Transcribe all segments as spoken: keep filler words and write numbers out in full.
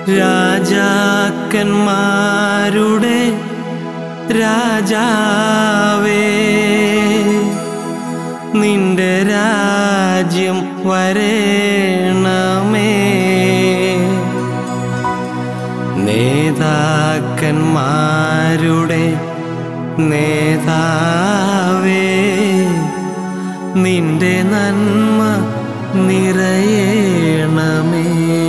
രാജാക്കന്മാരുടെ രാജാവേ, നിന്റെ രാജ്യം വരേണമേ. നേതാക്കന്മാരുടെ നേതാവേ, നിന്റെ നന്മ നിറയേണമേ.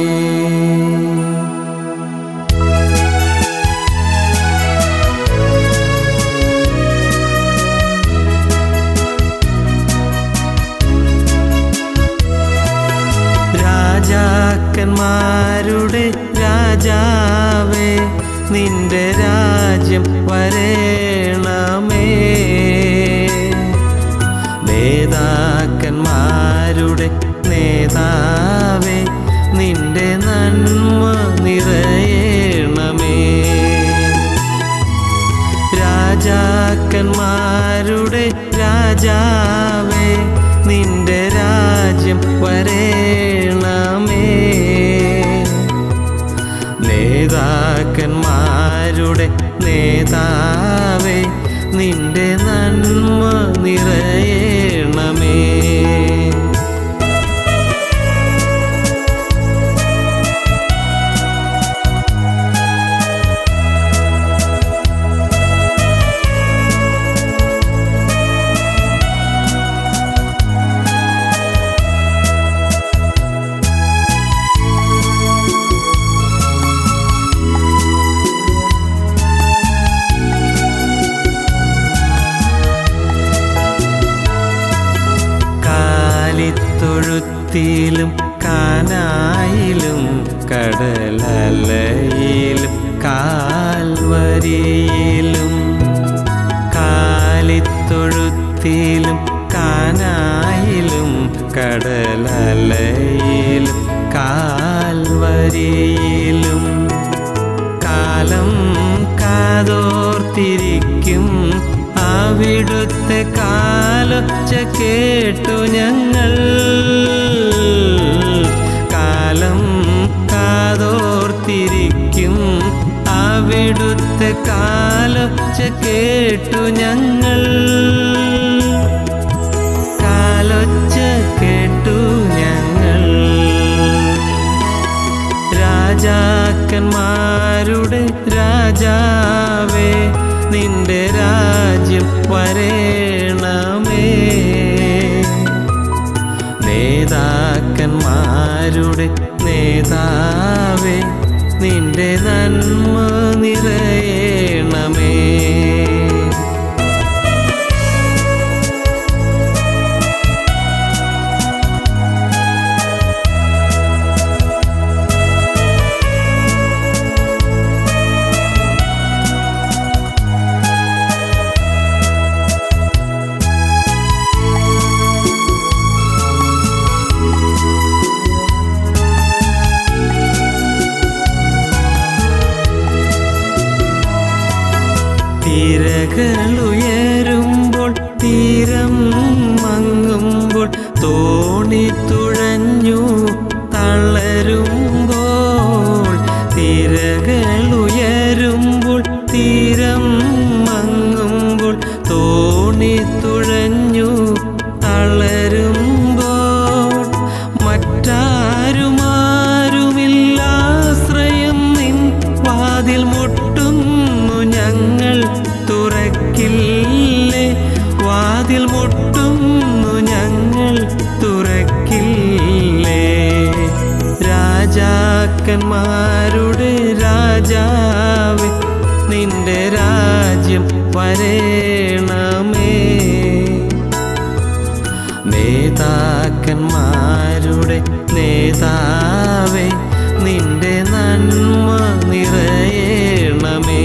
രാജാക്കന്മാരുടെ രാജാവേ, നിന്റെ രാജ്യം വരേണമേ. നേതാക്കന്മാരുടെ നേതാവേ, നിന്റെ നന്മ നിറയേണമേ. രാജാക്കന്മാരുടെ രാജാവേ, നിന്റെ രാജ്യം വരേണമേ. നേതാക്കന്മാരുടെ നേതാവേ, നിന്റെ നന്മ നിറയേണമേ. തൊഴുത്തിലും കാനായിലും കടലലയിലും കാൽവരിയിലും. കാലിത്തൊഴുത്തിലും കാനായിലും കടലലയിലും കാൽവരിയിലും. കാലം കാതോർത്തിരിക്കും അവിടുത്തെ കാലൊച്ച കേട്ടു ഞങ്ങൾ. കാലം കാതോർത്തിരിക്കും അവിടുത്തെ കാലൊച്ച കേട്ടു ഞങ്ങൾ. കാലൊച്ച കേട്ടു ഞങ്ങൾ. രാജാക്കന്മാരുടെ രാജാവേ, നിന്റെ രാജ്യം വരേണമേ. നേതാക്കന്മാരുടെ നേതാവേ, നിന്റെ നന്മ നിറയേണമേ. തിരകളുയരുമ്പോൾ തീരം മങ്ങുമ്പോൾ തോണി തുഴഞ്ഞു തളരുമ്പോൾ. തിരകളുയരുമ്പോൾ തീരം മങ്ങുമ്പോൾ തോണി തുഴഞ്ഞു തളരുമ്പോൾ. മറ്റാരുമാരുമില്ലാശ്രയം നിൻ വാതിൽ മുട്ടുന്നു ഞങ്ങൾ. തുറക്കില്ലേ വാതിൽ മുട്ടുന്നു ഞങ്ങൾ, തുറക്കില്ലേ. രാജാക്കന്മാരുടെ രാജാവേ, നിന്റെ രാജ്യം വരേണമേ. നേതാക്കന്മാരുടെ നേതാവേ, നിന്റെ നന്മ നിറയേണമേ.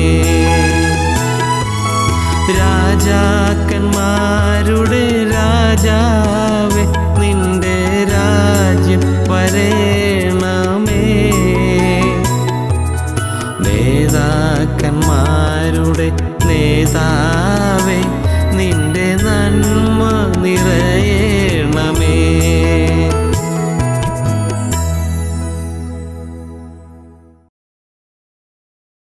രാജാക്കന്മാരുടെ രാജാവേ, നിന്റെ രാജ്യം വരേണമേ. നേതാക്കന്മാരുടെ നേതാവേ, നിന്റെ നന്മ നിറയെ